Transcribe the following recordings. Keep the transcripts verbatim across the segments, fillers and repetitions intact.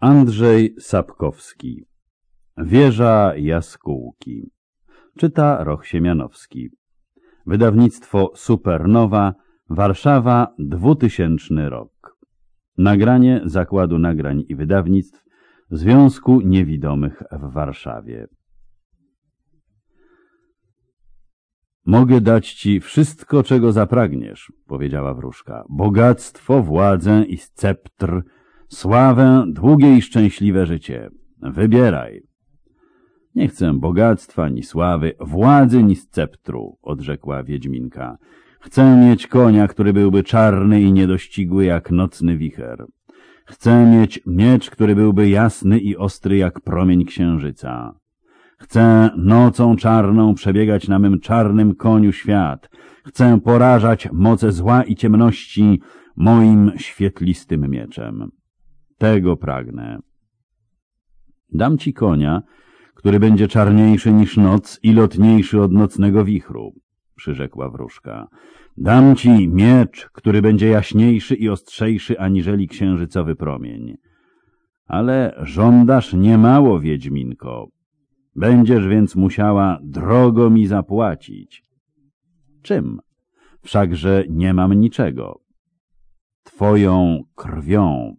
Andrzej Sapkowski. Wieża jaskółki. Czyta Roch Siemianowski. Wydawnictwo Supernowa, Warszawa, dwutysięczny rok. Nagranie Zakładu Nagrań i Wydawnictw Związku Niewidomych w Warszawie. Mogę dać ci wszystko, czego zapragniesz, powiedziała wróżka. Bogactwo, władzę i sceptr, sławę, długie i szczęśliwe życie. Wybieraj. Nie chcę bogactwa, ani sławy, władzy, ni sceptru, odrzekła Wiedźminka. Chcę mieć konia, który byłby czarny i niedościgły jak nocny wicher. Chcę mieć miecz, który byłby jasny i ostry jak promień księżyca. Chcę nocą czarną przebiegać na mym czarnym koniu świat. Chcę porażać moce zła i ciemności moim świetlistym mieczem. Tego pragnę. Dam ci konia, który będzie czarniejszy niż noc i lotniejszy od nocnego wichru, przyrzekła wróżka. Dam ci miecz, który będzie jaśniejszy i ostrzejszy aniżeli księżycowy promień. Ale żądasz niemało, Wiedźminko. Będziesz więc musiała drogo mi zapłacić. Czym? Wszakże nie mam niczego. Twoją krwią.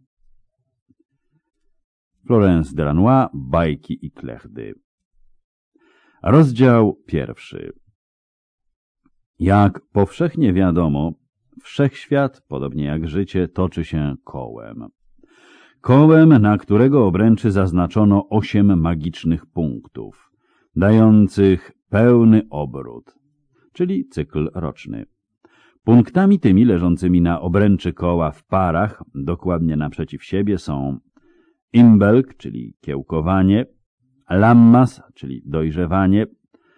Florence Delannoy, Bajki i klechdy. Rozdział pierwszy. Jak powszechnie wiadomo, wszechświat, podobnie jak życie, toczy się kołem. Kołem, na którego obręczy zaznaczono osiem magicznych punktów, dających pełny obrót, czyli cykl roczny. Punktami tymi leżącymi na obręczy koła w parach, dokładnie naprzeciw siebie, są Imbelk, czyli kiełkowanie, Lammas, czyli dojrzewanie,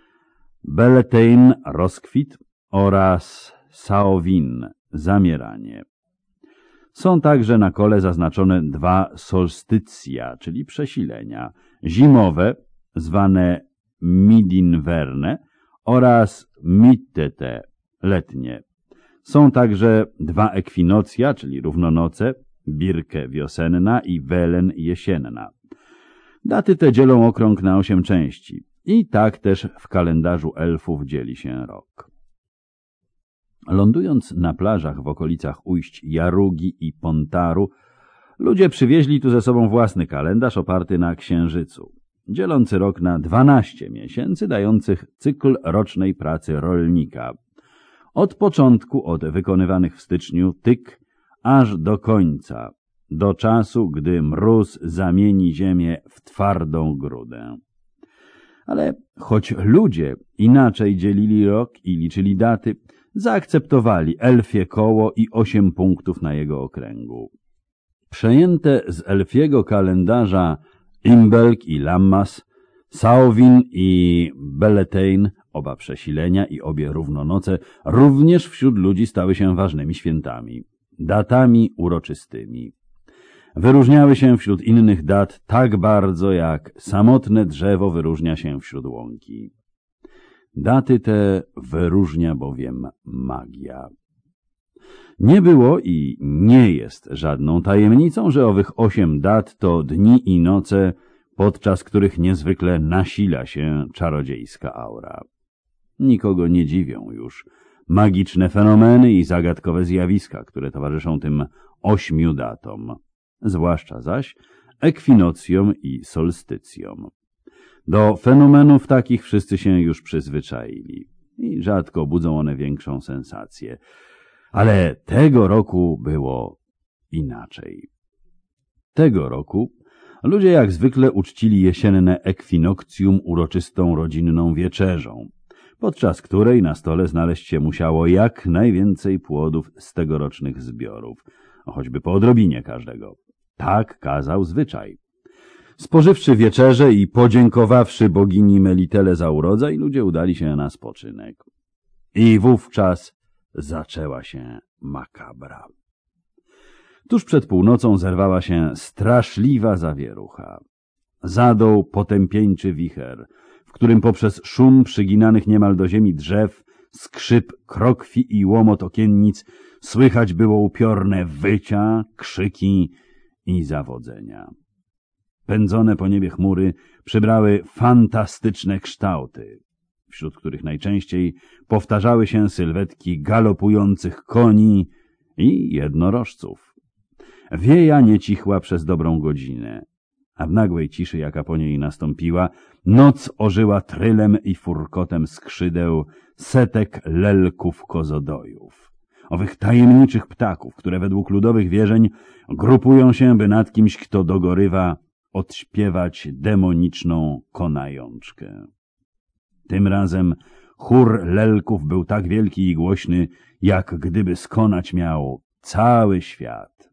Beltane, rozkwit oraz Samhain, zamieranie. Są także na kole zaznaczone dwa solstycja, czyli przesilenia, zimowe, zwane midinverne oraz mittete, letnie. Są także dwa ekwinocja, czyli równonoce, Birke wiosenna i Welen jesienna. Daty te dzielą okrąg na osiem części i tak też w kalendarzu elfów dzieli się rok. Lądując na plażach w okolicach ujść Jarugi i Pontaru, ludzie przywieźli tu ze sobą własny kalendarz oparty na księżycu, dzielący rok na dwanaście miesięcy, dających cykl rocznej pracy rolnika. Od początku, od wykonywanych w styczniu tyk, aż do końca, do czasu, gdy mróz zamieni ziemię w twardą grudę. Ale choć ludzie inaczej dzielili rok i liczyli daty, zaakceptowali elfie koło i osiem punktów na jego okręgu. Przejęte z elfiego kalendarza Imbelk i Lammas, Samhain i Beltane, oba przesilenia i obie równonoce, również wśród ludzi stały się ważnymi świętami, datami uroczystymi. Wyróżniały się wśród innych dat tak bardzo, jak samotne drzewo wyróżnia się wśród łąki. Daty te wyróżnia bowiem magia. Nie było i nie jest żadną tajemnicą, że owych osiem dat to dni i noce, podczas których niezwykle nasila się czarodziejska aura. Nikogo nie dziwią już magiczne fenomeny i zagadkowe zjawiska, które towarzyszą tym ośmiu datom, zwłaszcza zaś ekwinocjom i solstycjom. Do fenomenów takich wszyscy się już przyzwyczaili i rzadko budzą one większą sensację. Ale tego roku było inaczej. Tego roku ludzie jak zwykle uczcili jesienne ekwinokcjum uroczystą rodzinną wieczerzą, podczas której na stole znaleźć się musiało jak najwięcej płodów z tegorocznych zbiorów, choćby po odrobinie każdego. Tak kazał zwyczaj. Spożywszy wieczerzę i podziękowawszy bogini Melitele za urodzaj, ludzie udali się na spoczynek. I wówczas zaczęła się makabra. Tuż przed północą zerwała się straszliwa zawierucha. Zadął potępieńczy wicher, w którym poprzez szum przyginanych niemal do ziemi drzew, skrzyp krokwi i łomot okiennic słychać było upiorne wycia, krzyki i zawodzenia. pędzone po niebie chmury przybrały fantastyczne kształty, wśród których najczęściej powtarzały się sylwetki galopujących koni i jednorożców. Wieja nie cichła przez dobrą godzinę, a w nagłej ciszy, jaka po niej nastąpiła, noc ożyła trylem i furkotem skrzydeł setek lelków kozodojów, owych tajemniczych ptaków, które według ludowych wierzeń grupują się, by nad kimś, kto dogorywa, odśpiewać demoniczną konajączkę. Tym razem chór lelków był tak wielki i głośny, jak gdyby skonać miał cały świat.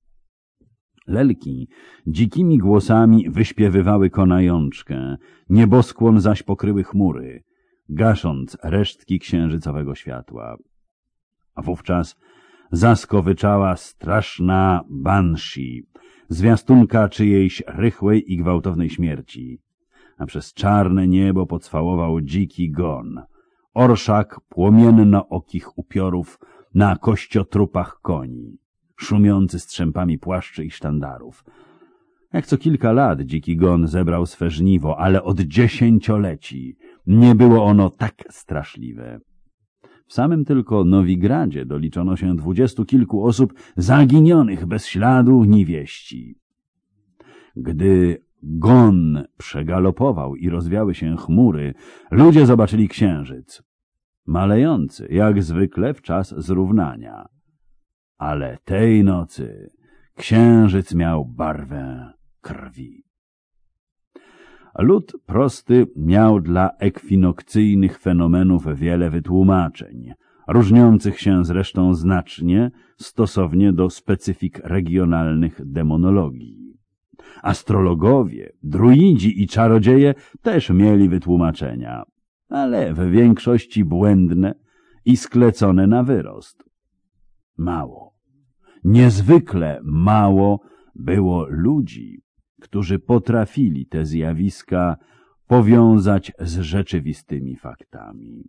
Lelki dzikimi głosami wyśpiewywały konajączkę, nieboskłon zaś pokryły chmury, gasząc resztki księżycowego światła. A wówczas zaskowyczała straszna banshee, zwiastunka czyjejś rychłej i gwałtownej śmierci, a przez czarne niebo pocwałował dziki gon, orszak płomienno-okich upiorów na kościotrupach koni, szumiący strzępami płaszczy i sztandarów. Jak co kilka lat dziki gon zebrał swe żniwo, ale od dziesięcioleci nie było ono tak straszliwe. W samym tylko Nowigradzie doliczono się dwudziestu kilku osób zaginionych bez śladu ni wieści. Gdy gon przegalopował i rozwiały się chmury, ludzie zobaczyli księżyc, malejący jak zwykle w czas zrównania. Ale tej nocy księżyc miał barwę krwi. Lud prosty miał dla ekwinokcyjnych fenomenów wiele wytłumaczeń, różniących się zresztą znacznie stosownie do specyfik regionalnych demonologii. Astrologowie, druidzi i czarodzieje też mieli wytłumaczenia, ale w większości błędne i sklecone na wyrost. Mało, niezwykle mało było ludzi, którzy potrafili te zjawiska powiązać z rzeczywistymi faktami.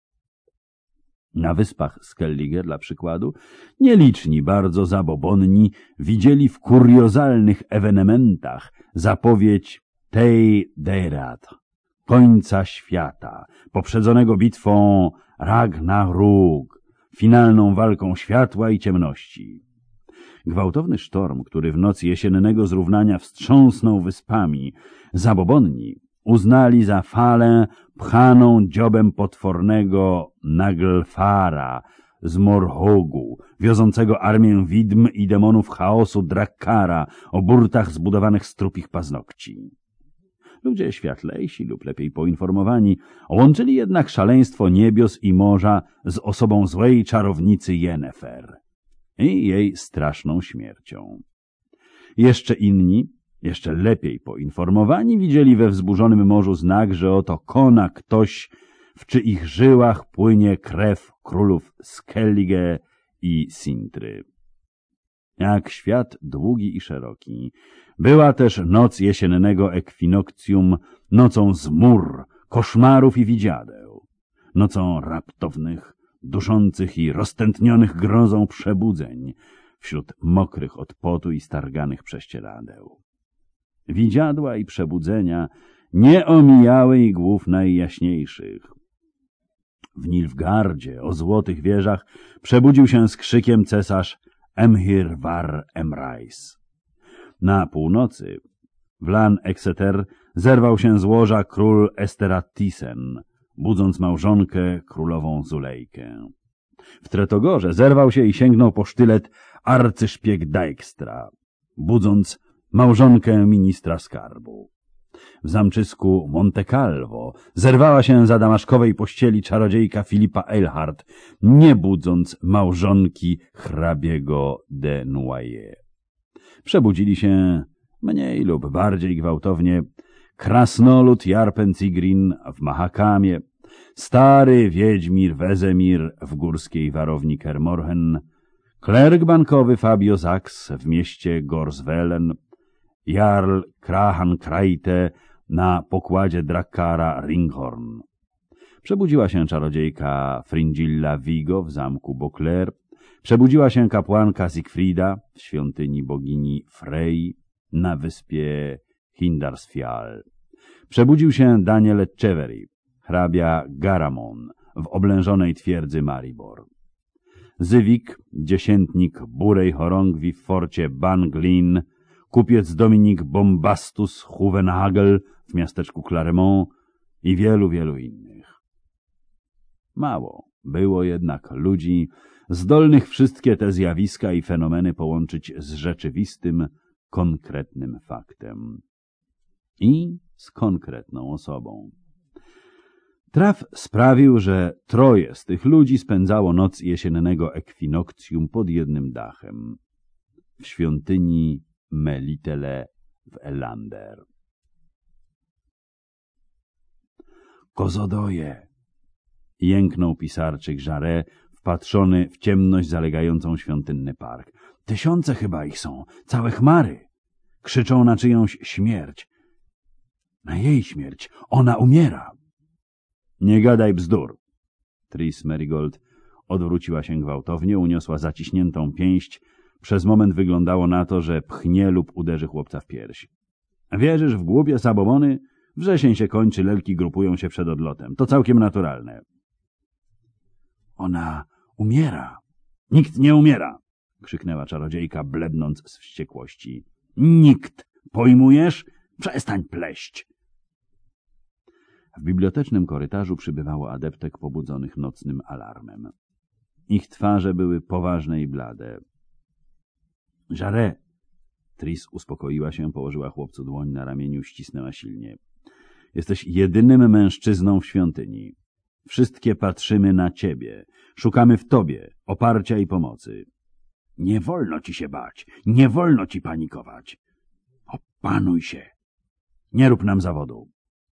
Na wyspach Skellige, dla przykładu, nieliczni, bardzo zabobonni widzieli w kuriozalnych ewenementach zapowiedź tej Deirat, końca świata, poprzedzonego bitwą Ragnarok, finalną walką światła i ciemności. Gwałtowny sztorm, który w noc jesiennego zrównania wstrząsnął wyspami, zabobonni uznali za falę pchaną dziobem potwornego Naglfara z Morhogu, wiozącego armię widm i demonów chaosu Drakkara o burtach zbudowanych z trupich paznokci. Ludzie światlejsi lub lepiej poinformowani łączyli jednak szaleństwo niebios i morza z osobą złej czarownicy Yennefer i jej straszną śmiercią. Jeszcze inni, jeszcze lepiej poinformowani, widzieli we wzburzonym morzu znak, że oto kona ktoś, w czyich żyłach płynie krew królów Skellige i Sintry. Jak świat długi i szeroki, była też noc jesiennego ekwinokcjum nocą zmór, koszmarów i widziadeł, nocą raptownych, duszących i roztętnionych grozą przebudzeń wśród mokrych od potu i starganych prześcieradeł. Widziadła i przebudzenia nie omijały i głów najjaśniejszych. W Nilfgardzie o złotych wieżach przebudził się z krzykiem cesarz Emhyr war Emrys. Na północy w Lan Exeter zerwał się z łoża król Esterhattisen, budząc małżonkę królową Zulejkę. W Tretogorze zerwał się i sięgnął po sztylet arcyszpieg Dijkstra, budząc małżonkę ministra skarbu. W zamczysku Monte Calvo zerwała się za damaszkowej pościeli czarodziejka Filipa Eilhart, nie budząc małżonki hrabiego de Noailles. Przebudzili się mniej lub bardziej gwałtownie krasnolud Jarpen Cigrin w Mahakamie, stary wiedźmir Wezemir w górskiej warowni Kermorhen, klerk bankowy Fabio Sachs w mieście Gorswellen, jarl Krahan Krajte na pokładzie Drakkara Ringhorn. Przebudziła się czarodziejka Fringilla Vigo w zamku Beauclair, przebudziła się kapłanka Siegfrieda w świątyni bogini Frey na wyspie Hindarsfjall. Przebudził się Daniel Chevery, hrabia Garamon w oblężonej twierdzy Maribor. Zywik, dziesiętnik Burej Chorągwi w forcie Banglin, kupiec Dominik Bombastus Huvenhagel w miasteczku Claremont i wielu, wielu innych. Mało było jednak ludzi zdolnych wszystkie te zjawiska i fenomeny połączyć z rzeczywistym, konkretnym faktem i z konkretną osobą. Traf sprawił, że troje z tych ludzi spędzało noc jesiennego ekwinokcjum pod jednym dachem w świątyni Melitele w Elander. Kozodoje! Jęknął pisarczyk Jarret, wpatrzony w ciemność zalegającą świątynny park. Tysiące chyba ich są, całe chmary. Krzyczą na czyjąś śmierć. Na jej śmierć. Ona umiera. Nie gadaj bzdur. Tris Merigold odwróciła się gwałtownie, uniosła zaciśniętą pięść. Przez moment wyglądało na to, że pchnie lub uderzy chłopca w pierś. Wierzysz w głupie zabobony? Wrzesień się kończy, lelki grupują się przed odlotem. To całkiem naturalne. Ona umiera. Nikt nie umiera, krzyknęła czarodziejka, blebnąc z wściekłości. Nikt. Pojmujesz? Przestań pleść. W bibliotecznym korytarzu przybywało adeptek pobudzonych nocnym alarmem. Ich twarze były poważne i blade. Jarret! Tris uspokoiła się, położyła chłopcu dłoń na ramieniu, ścisnęła silnie. Jesteś jedynym mężczyzną w świątyni. Wszystkie patrzymy na ciebie. Szukamy w tobie oparcia i pomocy. Nie wolno ci się bać. Nie wolno ci panikować. Opanuj się. Nie rób nam zawodu.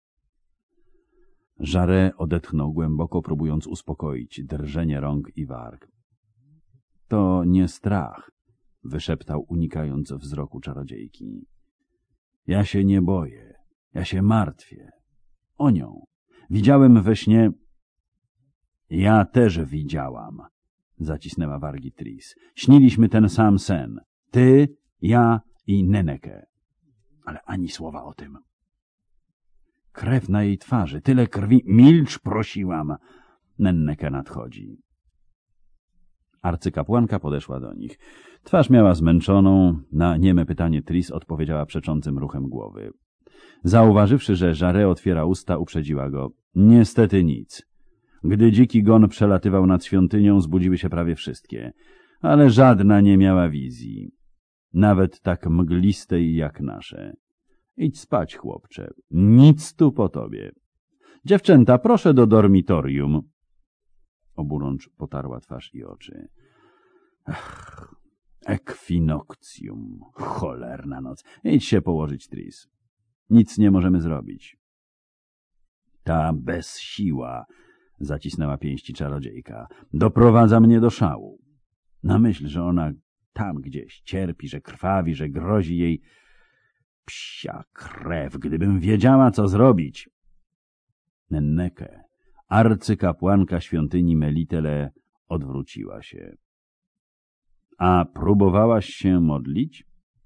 Jarret odetchnął głęboko, próbując uspokoić drżenie rąk i warg. To nie strach, wyszeptał, unikając wzroku czarodziejki. Ja się nie boję. Ja się martwię. O nią. Widziałem we śnie... Ja też widziałam, zacisnęła wargi Tris. Śniliśmy ten sam sen. Ty, ja i Nenneke. Ale ani słowa o tym. Krew na jej twarzy, tyle krwi. Milcz, prosiłam. Nenneke nadchodzi. Arcykapłanka podeszła do nich. Twarz miała zmęczoną. Na nieme pytanie Tris odpowiedziała przeczącym ruchem głowy. Zauważywszy, że Jarret otwiera usta, uprzedziła go. Niestety nic. Gdy dziki gon przelatywał nad świątynią, zbudziły się prawie wszystkie, ale żadna nie miała wizji. Nawet tak mglistej jak nasze. Idź spać, chłopcze. Nic tu po tobie. Dziewczęta, proszę do dormitorium. Oburącz potarła twarz i oczy. Ach, ekwinokcjum. Cholerna noc. Idź się położyć, Tris. Nic nie możemy zrobić. Ta bezsiła, zacisnęła pięści czarodziejka, doprowadza mnie do szału. Na myśl, że ona tam gdzieś cierpi, że krwawi, że grozi jej psia krew. Gdybym wiedziała, co zrobić. Nenneke, arcykapłanka świątyni Melitele, odwróciła się. A próbowałaś się modlić?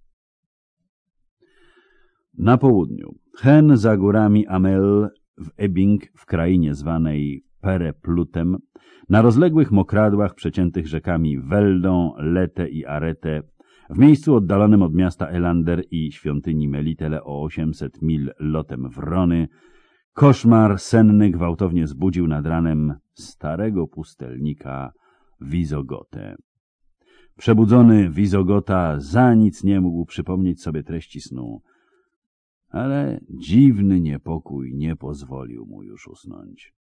Na południu, hen za górami Amel, w Ebbing, w krainie zwanej Pereplutem, na rozległych mokradłach przeciętych rzekami Weldą, Lete i Arete, w miejscu oddalonym od miasta Elander i świątyni Melitele o osiemset mil lotem Wrony, koszmar senny gwałtownie zbudził nad ranem starego pustelnika Wizogotę. Przebudzony Wizogota za nic nie mógł przypomnieć sobie treści snu, ale dziwny niepokój nie pozwolił mu już usnąć.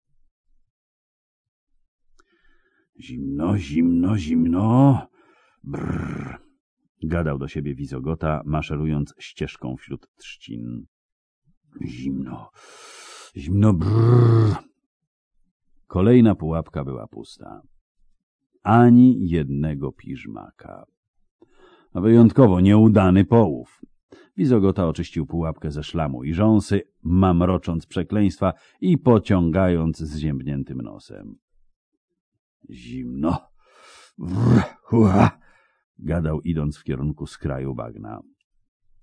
Zimno, zimno, zimno. Brrr. Gadał do siebie Wizogota, maszerując ścieżką wśród trzcin. Zimno, zimno, brrr. Kolejna pułapka była pusta. Ani jednego piżmaka. A wyjątkowo nieudany połów. Wizogota oczyścił pułapkę ze szlamu i rząsy, mamrocząc przekleństwa i pociągając zziębniętym nosem. Zimno. Brr, hua, gadał, idąc w kierunku skraju bagna.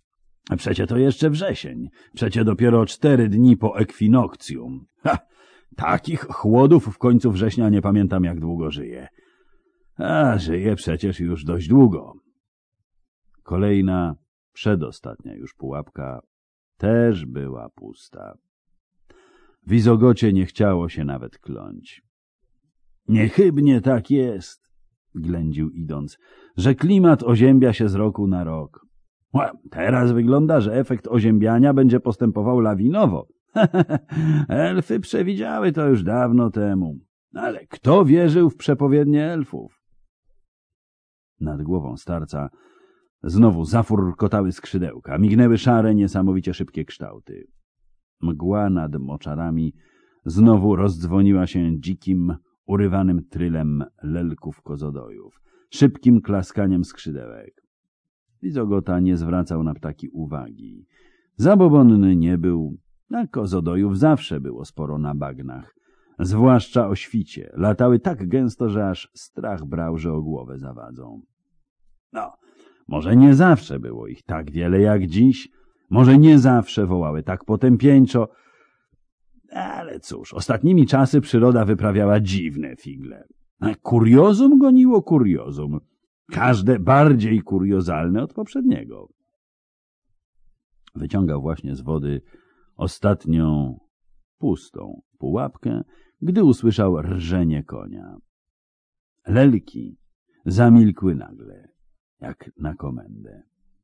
Przecie to jeszcze wrzesień, przecie dopiero cztery dni po ekwinokcjum. Ha! Takich chłodów w końcu września nie pamiętam, jak długo żyję. A żyję przecież już dość długo. Kolejna, przedostatnia już pułapka też była pusta. W Izogocie nie chciało się nawet kląć. Niechybnie tak jest, ględził idąc, że klimat oziębia się z roku na rok. Teraz wygląda, że efekt oziębiania będzie postępował lawinowo. Elfy przewidziały to już dawno temu. Ale kto wierzył w przepowiednie elfów? Nad głową starca znowu zafurkotały skrzydełka, mignęły szare, niesamowicie szybkie kształty. Mgła nad moczarami znowu rozdzwoniła się dzikim, urywanym trylem lelków kozodojów, szybkim klaskaniem skrzydełek. Izogota nie zwracał na ptaki uwagi. Zabobonny nie był, a kozodojów zawsze było sporo na bagnach, zwłaszcza o świcie. Latały tak gęsto, że aż strach brał, że o głowę zawadzą. No, może nie zawsze było ich tak wiele jak dziś, może nie zawsze wołały tak potępieńczo, ale cóż, ostatnimi czasy przyroda wyprawiała dziwne figle. A kuriozum goniło kuriozum, każde bardziej kuriozalne od poprzedniego. Wyciągał właśnie z wody ostatnią, pustą pułapkę, gdy usłyszał rżenie konia. Lelki zamilkły nagle, jak na komendę.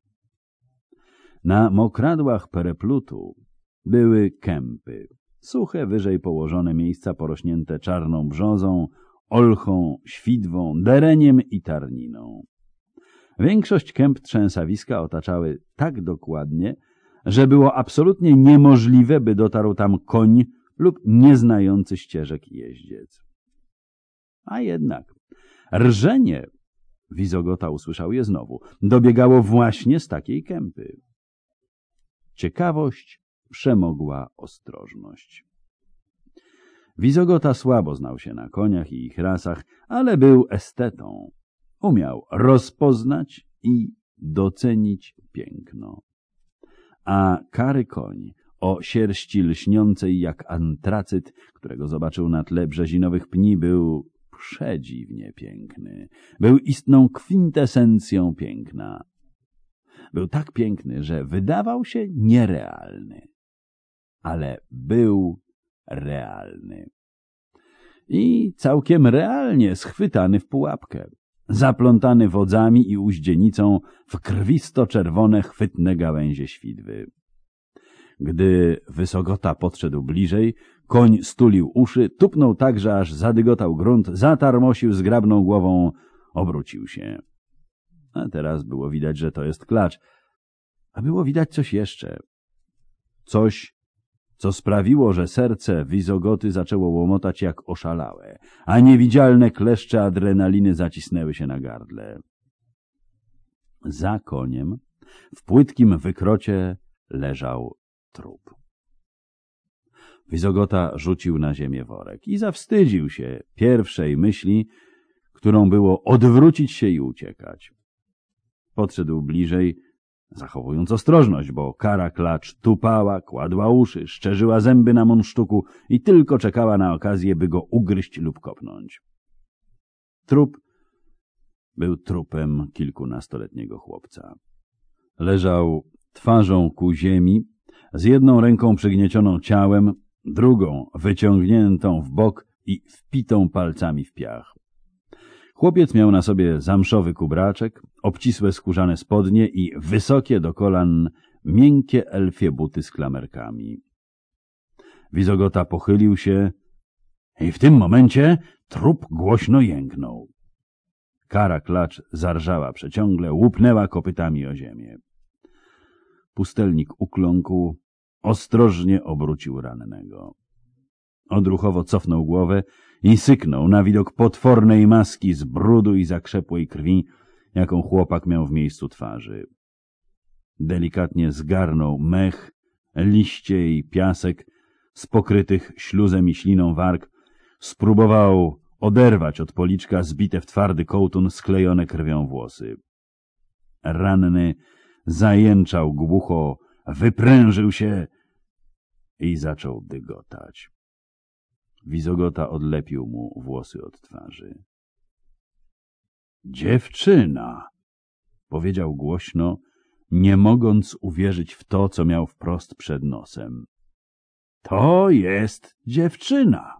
Na mokradłach pereplutu były kępy, suche, wyżej położone miejsca porośnięte czarną brzozą, olchą, świdwą, dereniem i tarniną. Większość kęp trzęsawiska otaczały tak dokładnie, że było absolutnie niemożliwe, by dotarł tam koń lub nieznający ścieżek jeździec. A jednak rżenie, Wizogota usłyszał je znowu, dobiegało właśnie z takiej kępy. Ciekawość przemogła ostrożność. Wizogota słabo znał się na koniach i ich rasach, ale był estetą. Umiał rozpoznać i docenić piękno. A kary koń o sierści lśniącej jak antracyt, którego zobaczył na tle brzezinowych pni, był przedziwnie piękny. Był istną kwintesencją piękna. Był tak piękny, że wydawał się nierealny, ale był realny. I całkiem realnie schwytany w pułapkę, zaplątany wodzami i uździenicą w krwisto-czerwone chwytne gałęzie świdwy. Gdy Wysogota podszedł bliżej, koń stulił uszy, tupnął tak, że aż zadygotał grunt, zatarmosił zgrabną głową, obrócił się. A teraz było widać, że to jest klacz. A było widać coś jeszcze. Coś, co sprawiło, że serce Wizogoty zaczęło łomotać jak oszalałe, a niewidzialne kleszcze adrenaliny zacisnęły się na gardle. Za koniem, w płytkim wykrocie, leżał trup. Wizogota rzucił na ziemię worek i zawstydził się pierwszej myśli, którą było odwrócić się i uciekać. Podszedł bliżej, zachowując ostrożność, bo kara klacz tupała, kładła uszy, szczerzyła zęby na munsztuku i tylko czekała na okazję, by go ugryźć lub kopnąć. Trup był trupem kilkunastoletniego chłopca. Leżał twarzą ku ziemi, z jedną ręką przygniecioną ciałem, drugą wyciągniętą w bok i wpitą palcami w piach. Chłopiec miał na sobie zamszowy kubraczek, obcisłe skórzane spodnie i wysokie do kolan miękkie elfie buty z klamerkami. Wizogota pochylił się i w tym momencie trup głośno jęknął. Kara klacz zarżała przeciągle, łupnęła kopytami o ziemię. Pustelnik ukląkł, ostrożnie obrócił rannego. Odruchowo cofnął głowę i syknął na widok potwornej maski z brudu i zakrzepłej krwi, jaką chłopak miał w miejscu twarzy. Delikatnie zgarnął mech, liście i piasek z pokrytych śluzem i śliną warg, spróbował oderwać od policzka zbite w twardy kołtun sklejone krwią włosy. Ranny zajęczał głucho, wyprężył się i zaczął dygotać. Wizogota odlepił mu włosy od twarzy. Dziewczyna! Powiedział głośno, nie mogąc uwierzyć w to, co miał wprost przed nosem. To jest dziewczyna!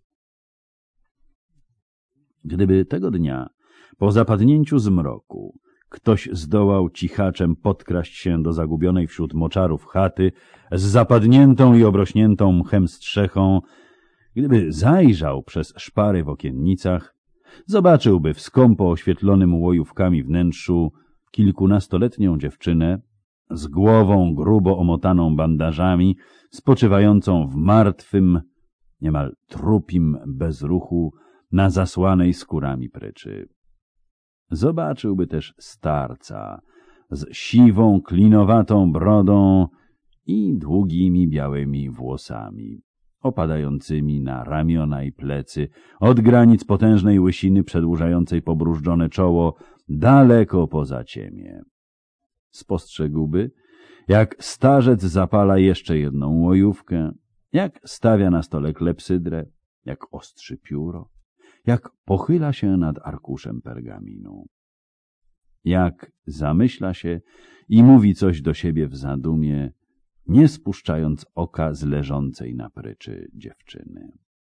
Gdyby tego dnia, po zapadnięciu zmroku, ktoś zdołał cichaczem podkraść się do zagubionej wśród moczarów chaty z zapadniętą i obrośniętą mchem strzechą, gdyby zajrzał przez szpary w okiennicach, zobaczyłby w skąpo oświetlonym łojówkami wnętrzu kilkunastoletnią dziewczynę z głową grubo omotaną bandażami, spoczywającą w martwym, niemal trupim bezruchu na zasłanej skórami pryczy. Zobaczyłby też starca z siwą, klinowatą brodą i długimi białymi włosami, opadającymi na ramiona i plecy, od granic potężnej łysiny przedłużającej pobrużdżone czoło daleko poza ciemię. Spostrzegłby, jak starzec zapala jeszcze jedną łojówkę, jak stawia na stole klepsydrę, jak ostrzy pióro, jak pochyla się nad arkuszem pergaminu, jak zamyśla się i mówi coś do siebie w zadumie, nie spuszczając oka z leżącej na pryczy dziewczyny.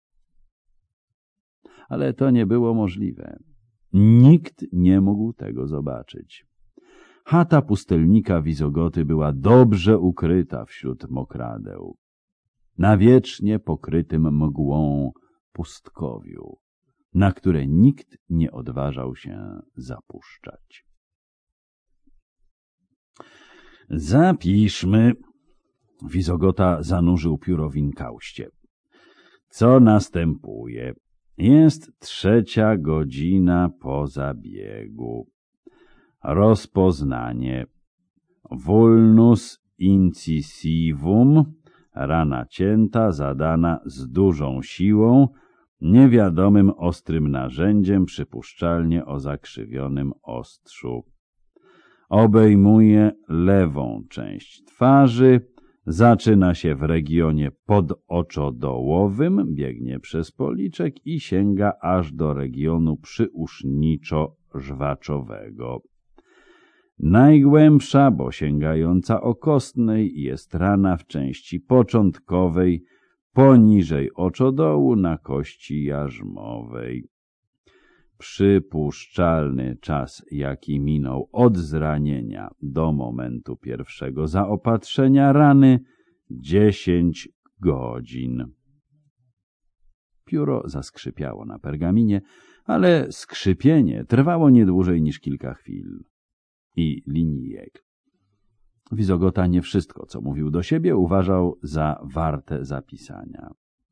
Ale to nie było możliwe. Nikt nie mógł tego zobaczyć. Chata pustelnika Wizogoty była dobrze ukryta wśród mokradeł, na wiecznie pokrytym mgłą pustkowiu, na które nikt nie odważał się zapuszczać. Zapiszmy. Wizogota zanurzył pióro w inkauście. Co następuje? Jest trzecia godzina po zabiegu. Rozpoznanie. Vulnus incisivum, rana cięta, zadana z dużą siłą, niewiadomym ostrym narzędziem, przypuszczalnie o zakrzywionym ostrzu. Obejmuje lewą część twarzy, zaczyna się w regionie podoczodołowym, biegnie przez policzek i sięga aż do regionu przyuszniczo-żwaczowego. Najgłębsza, bo sięgająca okostnej, jest rana w części początkowej, poniżej oczodołu na kości jarzmowej. Przypuszczalny czas, jaki minął od zranienia do momentu pierwszego zaopatrzenia rany, dziesięć godzin. Pióro zaskrzypiało na pergaminie, ale skrzypienie trwało nie dłużej niż kilka chwil i linijek. Wizogota nie wszystko, co mówił do siebie, uważał za warte zapisania.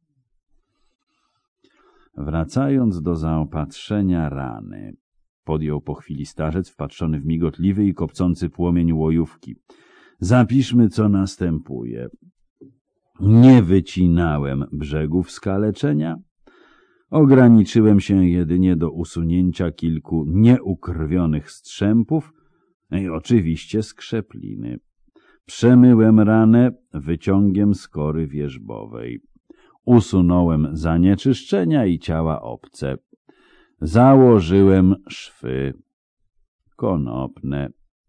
Wracając do zaopatrzenia rany, podjął po chwili starzec wpatrzony w migotliwy i kopcący płomień łojówki. Zapiszmy, co następuje. Nie wycinałem brzegów skaleczenia, ograniczyłem się jedynie do usunięcia kilku nieukrwionych strzępów i oczywiście skrzepliny. Przemyłem ranę wyciągiem skory wierzbowej. Usunąłem zanieczyszczenia i ciała obce. Założyłem szwy konopne.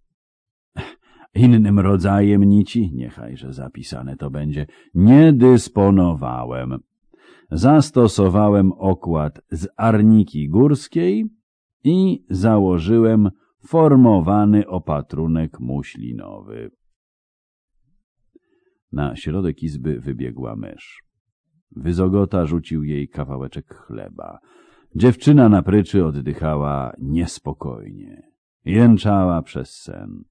Innym rodzajem nici, niechajże zapisane to będzie, nie dysponowałem. Zastosowałem okład z arniki górskiej i założyłem formowany opatrunek muślinowy. Na środek izby wybiegła mysz. Wizogota rzucił jej kawałeczek chleba. Dziewczyna na pryczy oddychała niespokojnie. Jęczała przez sen.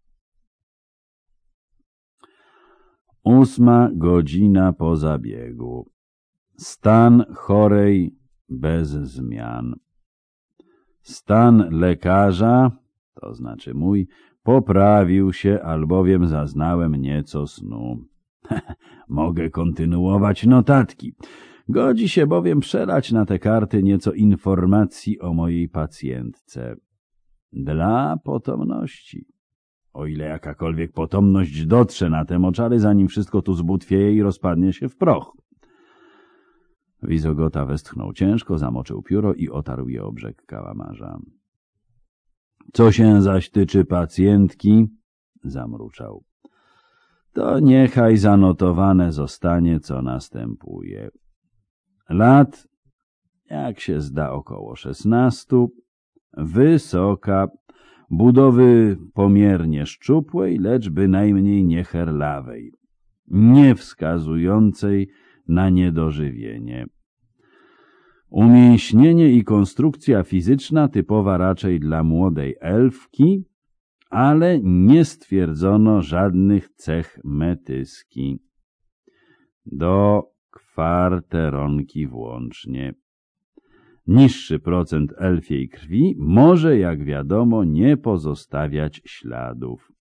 Ósma godzina po zabiegu. Stan chorej bez zmian. Stan lekarza, to znaczy mój, poprawił się, albowiem zaznałem nieco snu. Mogę kontynuować notatki. Godzi się bowiem przelać na te karty nieco informacji o mojej pacjentce. Dla potomności. o ile jakakolwiek potomność dotrze na te moczary, zanim wszystko tu zbutwieje i rozpadnie się w proch. Wizogota westchnął ciężko, zamoczył pióro i otarł je o brzeg kałamarza. Co się zaś tyczy pacjentki, zamruczał, to niechaj zanotowane zostanie, co następuje. Lat, jak się zda, około szesnastu, wysoka, budowy pomiernie szczupłej, lecz bynajmniej nie herlawej, nie wskazującej na niedożywienie. Umięśnienie i konstrukcja fizyczna typowa raczej dla młodej elfki, ale nie stwierdzono żadnych cech metyski. Do kwarteronki włącznie. Niższy procent elfiej krwi może, jak wiadomo, nie pozostawiać śladów.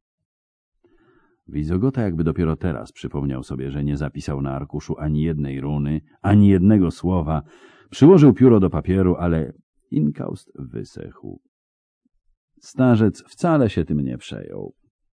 Wizogota jakby dopiero teraz przypomniał sobie, że nie zapisał na arkuszu ani jednej runy, ani jednego słowa. Przyłożył pióro do papieru, ale inkaust wysechł. Starzec wcale się tym nie przejął.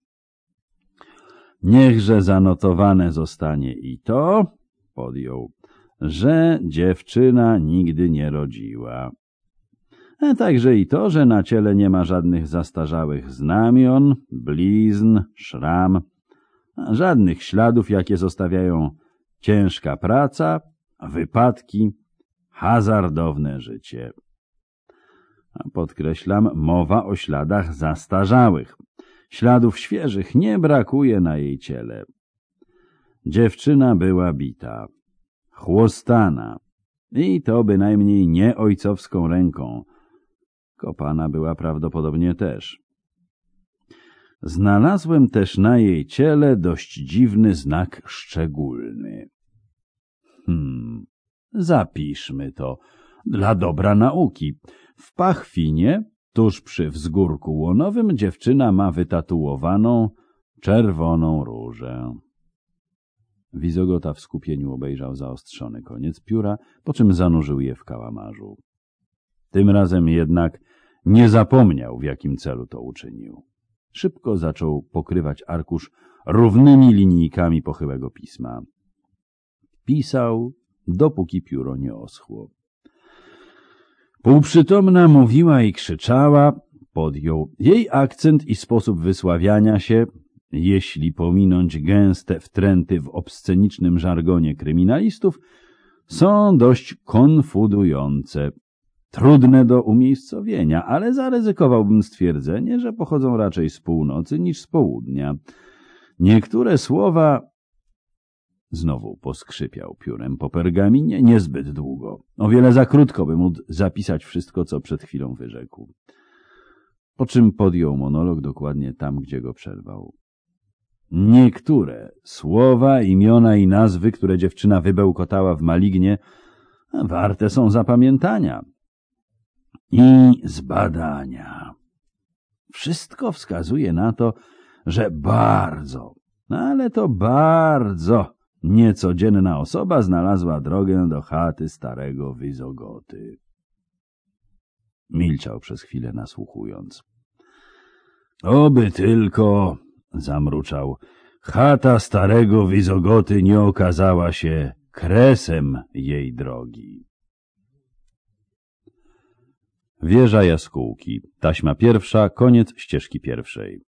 Niechże zanotowane zostanie i to, podjął, że dziewczyna nigdy nie rodziła. A także i to, że na ciele nie ma żadnych zastarzałych znamion, blizn, szram, żadnych śladów, jakie zostawiają ciężka praca, wypadki, hazardowne życie. A podkreślam, mowa o śladach zastarzałych. Śladów świeżych nie brakuje na jej ciele. Dziewczyna była bita, chłostana i to bynajmniej nie ojcowską ręką. Kopana była prawdopodobnie też. Znalazłem też na jej ciele dość dziwny znak szczególny. Hmm, zapiszmy to dla dobra nauki. W pachwinie, tuż przy wzgórku łonowym, dziewczyna ma wytatuowaną czerwoną różę. Wizogota w skupieniu obejrzał zaostrzony koniec pióra, po czym zanurzył je w kałamarzu. Tym razem jednak nie zapomniał, w jakim celu to uczynił. Szybko zaczął pokrywać arkusz równymi linijkami pochyłego pisma. Pisał, dopóki pióro nie oschło. Półprzytomna mówiła i krzyczała, podjął. Jej akcent i sposób wysławiania się, jeśli pominąć gęste wtręty w obscenicznym żargonie kryminalistów, są dość konfudujące. Trudne do umiejscowienia, ale zaryzykowałbym stwierdzenie, że pochodzą raczej z północy niż z południa. Niektóre słowa... Znowu poskrzypiał piórem po pergaminie niezbyt długo. O wiele za krótko, by móc zapisać wszystko, co przed chwilą wyrzekł. Po czym podjął monolog dokładnie tam, gdzie go przerwał. Niektóre słowa, imiona i nazwy, które dziewczyna wybełkotała w malignie, warte są zapamiętania i zbadania. Wszystko wskazuje na to, że bardzo, ale to bardzo niecodzienna osoba znalazła drogę do chaty starego Wizogoty. Milczał przez chwilę, nasłuchując. Oby tylko, zamruczał, chata starego Wizogoty nie okazała się kresem jej drogi. Wieża jaskółki. Taśma pierwsza, koniec ścieżki pierwszej.